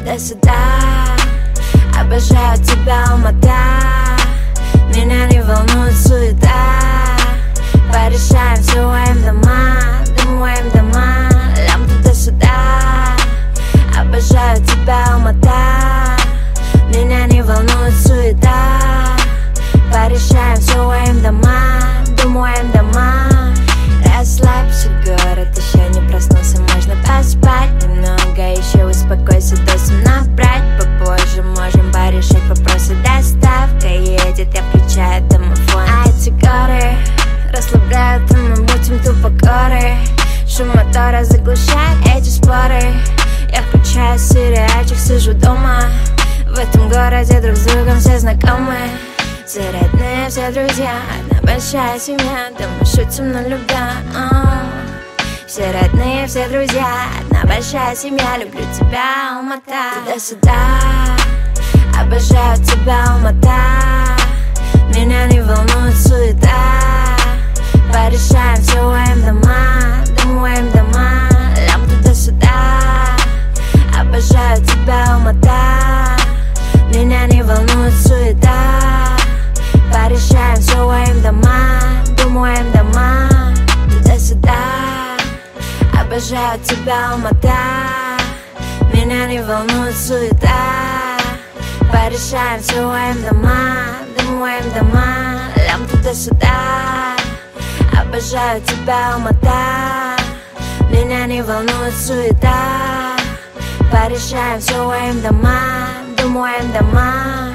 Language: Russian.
туда-сюда. Обожаю тебя, Алмата. Меня не волнует суета. Порешаем все своим дома, думаем дома. Лям туда-сюда. Обожаю тебя, Алмата. Меня не волнует суета. Порешаем все своим дома, думаем дома. Расслабься, город еще не проснулся, можно поспать немного еще, успокойся, досым набрать попозже. Можем порешать вопросы, доставка едет, я включаю домофон. А эти горы расслабляют, и мы будем тупо горы. Шум мотора заглушает эти споры. Я включаю сериальчик, сижу дома. В этом городе друг с другом все знакомы. Все родные, все друзья, одна большая семья, да мы шутим на любя. Все родные, все друзья, одна большая семья, люблю тебя, Алмата. Туда-сюда, обожаю тебя, Алмата. Меня не волнует суета. Порешаем все своим дома, думаем дома. Лям туда-сюда, обожаю тебя, Алмата. Меня не волнует суета. Порешаем все своим дома, думаем дома. Туда-сюда, обожаю тебя, Алмата. Меня не волнует суета. Порешаем все своим дома, думаем дома. Лям туда-сюда. Обожаю тебя, Алмата. Меня не волнует суета. Порешаем все своим дома, думаем дома.